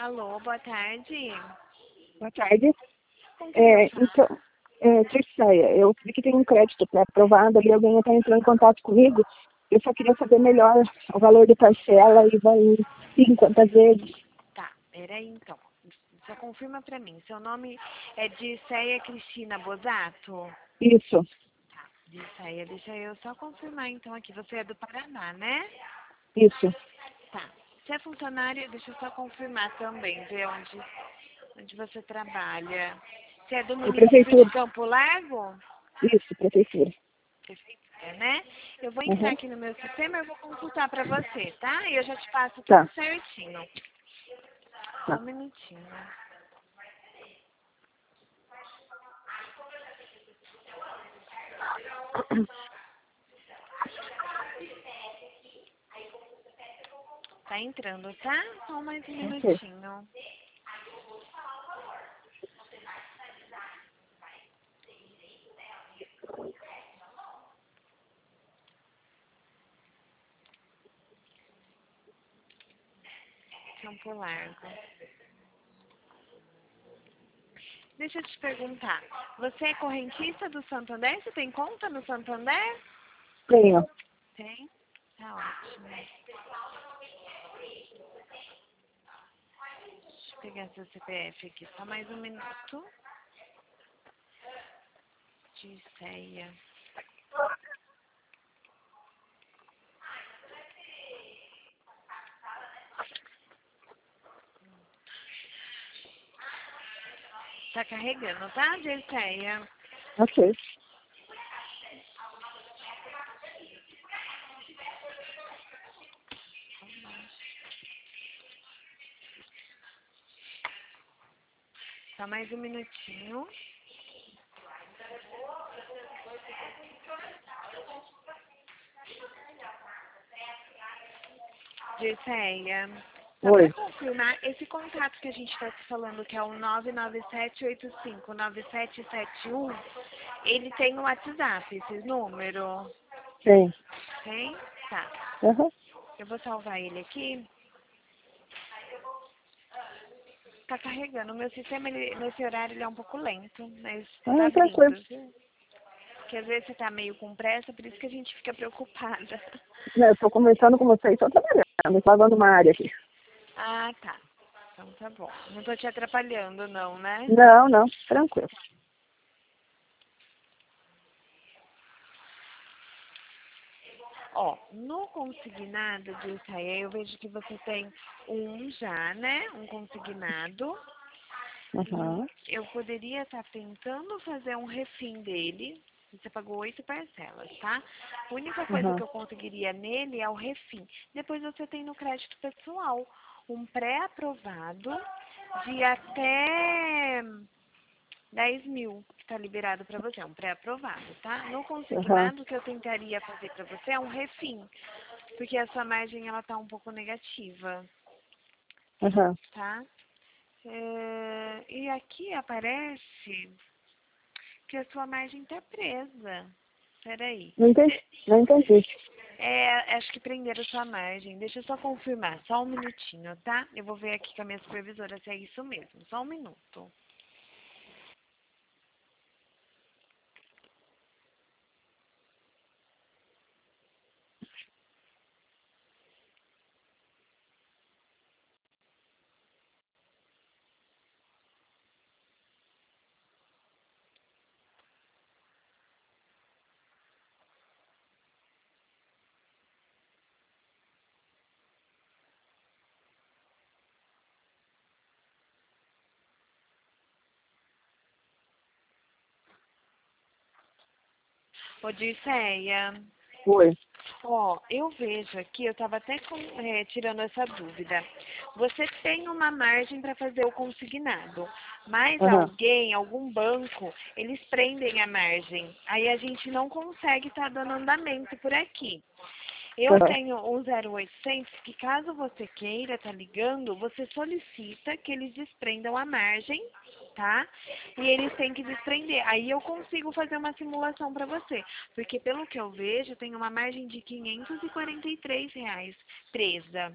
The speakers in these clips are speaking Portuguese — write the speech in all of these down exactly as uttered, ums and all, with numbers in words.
Alô, boa tarde. Boa tarde. Com quem eu É, falo? então, é, Trissaia, eu vi que tem um crédito pré-aprovado ali, alguém está entrando em contato comigo. Eu só queria saber melhor o valor de parcela e vai sim, quantas vezes. Tá, peraí então. Só confirma pra mim. Seu nome é Dirceia Cristina Bozato? Isso, Tá, Dirceia, deixa eu só confirmar então aqui. Você é do Paraná, né? isso. Tá. Você é funcionário, deixa eu só confirmar também, ver onde, onde você trabalha. Você é do É município de prefeitura. Campo Largo? Isso, prefeitura. Prefeitura, né? Eu vou entrar Uhum. aqui no meu sistema e eu vou consultar pra você, tá? E eu já te passo tudo Tá, certinho. Só um tá. minutinho. Tá entrando, tá? Só mais um Ok. minutinho. Campo Largo. Deixa eu te perguntar. Você é correntista do Santander? Você tem conta no Santander? Tenho. Tem? Tá ótimo. Deixa eu pegar seu C P F aqui. Só mais um minuto. De ceia. Tá carregando, tá, Dirceia? Ok. Só mais um minutinho. Dirceia, só para Oi. confirmar, esse contato que a gente está se falando, que é o nove nove sete oito cinco nove sete sete um, ele tem o WhatsApp, esse número? Tem. Tem? Tá. Uhum. Eu vou salvar ele aqui. Tá carregando. O meu sistema, ele, nesse horário, ele é um pouco lento, mas tá Ah, tranquilo. abrindo, viu? Porque às vezes você tá meio com pressa, por isso que a gente fica preocupada. Não, eu estou conversando com você e estou trabalhando, lavando uma área aqui. Ah, tá. Então tá bom. Não tô te atrapalhando, não, né? Não, não, tranquilo. Ó, no consignado de Itaia, eu vejo que você tem um já, né? Um consignado. E Uhum. eu poderia estar tentando fazer um refim dele. Você pagou oito parcelas, tá? A única coisa que Uhum. eu conseguiria nele é o refim. Depois você tem no crédito pessoal um pré-aprovado de até dez mil que está liberado para você, é um pré-aprovado, tá? No Uhum. consignado, o que eu tentaria fazer para você é um refim, porque a sua margem ela tá um pouco negativa, Uhum. tá? É, e aqui aparece que a sua margem está presa. Peraí. Não entendi. Não entendi. É, acho que prenderam a sua margem. Deixa eu só confirmar. Só um minutinho, tá? Eu vou ver aqui com a minha supervisora se é isso mesmo. Só um minuto. Odisseia. Oi. Ó, eu vejo aqui, eu estava até com- é, tirando essa dúvida. Você tem uma margem para fazer o consignado, mas Uhum. alguém, algum banco, eles prendem a margem. Aí a gente não consegue estar dando andamento por aqui. Eu Uhum. tenho um zero oitocentos que caso você queira estar ligando, você solicita que eles desprendam a margem, tá? E eles têm que desprender. Aí eu consigo fazer uma simulação para você. Porque pelo que eu vejo, tem uma margem de quinhentos e quarenta e três reais presa.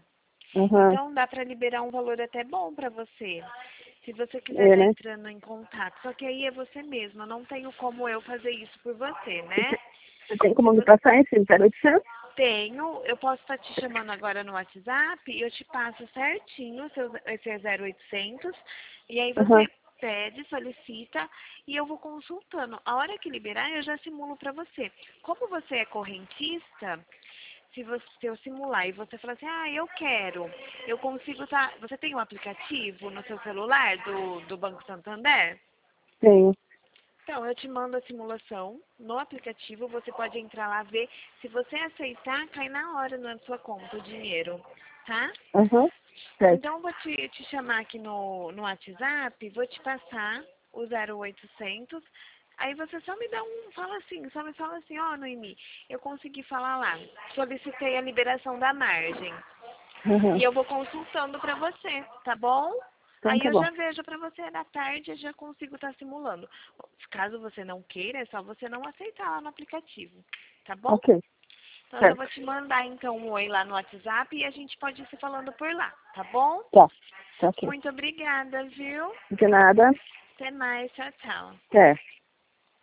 Uhum. Então dá para liberar um valor até bom para você. Se você quiser É, estar né? entrando em contato. Só que aí é você mesma, não tenho como eu fazer isso por você, né? Você tem como Se me você passar esse zero oitocentos? tenho, eu posso estar te chamando agora no WhatsApp e eu te passo certinho seu, esse é zero oitocentos e aí Uhum. você pede, solicita e eu vou consultando. A hora que liberar, eu já simulo para você. Como você é correntista, se você se eu simular e você falar assim, ah, eu quero, eu consigo tá. Você tem um aplicativo no seu celular do, do Banco Santander? Tenho. Então, eu te mando a simulação no aplicativo, você pode entrar lá ver. Se você aceitar, cai na hora na sua conta o dinheiro, tá? Uhum. Certo. Então, eu vou te, te chamar aqui no, no WhatsApp, vou te passar o zero oitocentos. Aí você só me dá um, fala assim, só me fala assim, ó, Noemi, eu consegui falar lá, solicitei a liberação da margem. Uhum. E eu vou consultando pra você, tá bom? Então Aí tá eu bom. já vejo pra você da tarde, eu já consigo estar simulando. Caso você não queira, é só você não aceitar lá no aplicativo, tá bom? Ok. Então eu já Certo. vou te mandar então um oi lá no WhatsApp e a gente pode ir se falando por lá, tá bom? Tá. Tá ok. Muito obrigada, viu? De nada. Até mais, tchau, tchau. Até.